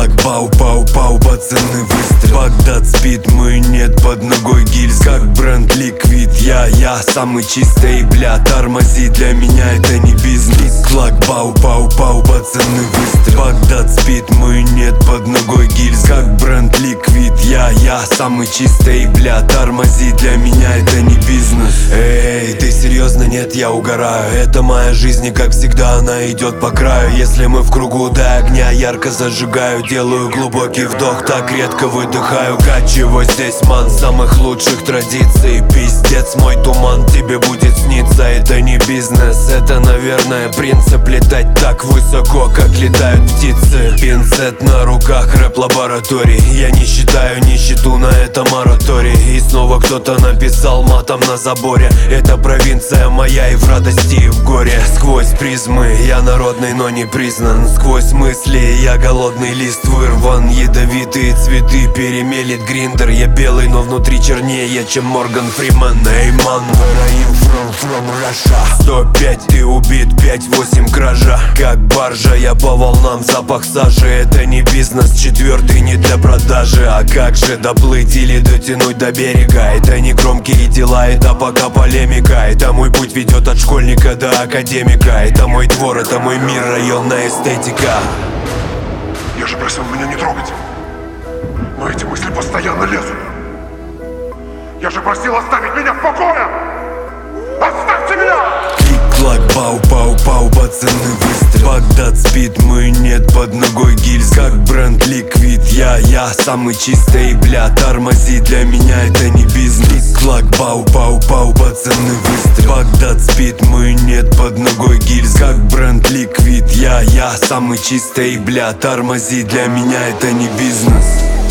Клик-клак, пау-пау-пау, пацаны выстрел. Багдад спит, мы нет, под ногой гильз. Как бренд ликвид, я самый чистый, бля, тормози, для меня это не бизнес. Клак, пау-пау-пау, пацаны выстрел. Багдад спит, мы нет, под ногой гильз. Как бренд ликвид, я самый чистый, бля, тормози, для меня это не бизнес. Эй, ты серьезно? Нет, я угораю. Это моя жизнь, и как всегда она идет по краю. Если мы в кругу до огня, ярко зажигаю. Делаю глубокий вдох, так редко выдыхаю. Качево здесь, ман, самых лучших традиций. Пиздец, мой туман тебе будет сниться. Это не бизнес, это, наверное, принцип. Летать так высоко, как летают птицы. Пинцет на руках, рэп-лабораторий. Я не считаю нищету, на это мораторий. И снова кто-то написал матом на заборе. Это провинция моя, и в радости, и в горе. Сквозь призмы я народный, но не признан. Сквозь мысли я голодный, лист вырван. Ядовитые цветы перемелит гриндер. Я белый, но внутри чернее, чем Морган Фриман. Эй, ман, from Russia. 105, ты убит, 5-8 кража. Как баржа, я по волнам, запах сажи. Это не бизнес, четвертый не для продажи. А как же доплыть или дотянуть до берега? Это не громкие дела, это пока полемика. Это мой путь ведет от школьника до академика. Это мой двор, это мой мир, районная эстетика. Я же просил меня не трогать, но эти мысли постоянно лезут. Я же просил оставить меня в покое! Оставьте меня! Клик-клак, пау-пау-пау, пацаны выстрел. Багдад спит, мы нет, под ногой гильз. Как бренд ликвид, я самый чистый, бля, тормози, для меня это не бизнес. Клак, пау-пау-пау, пацаны выстрел. Багдад спит, мы нет, под ногой гильз. Как бренд ликвид, я самый чистый, бля, тормози, для меня это не бизнес.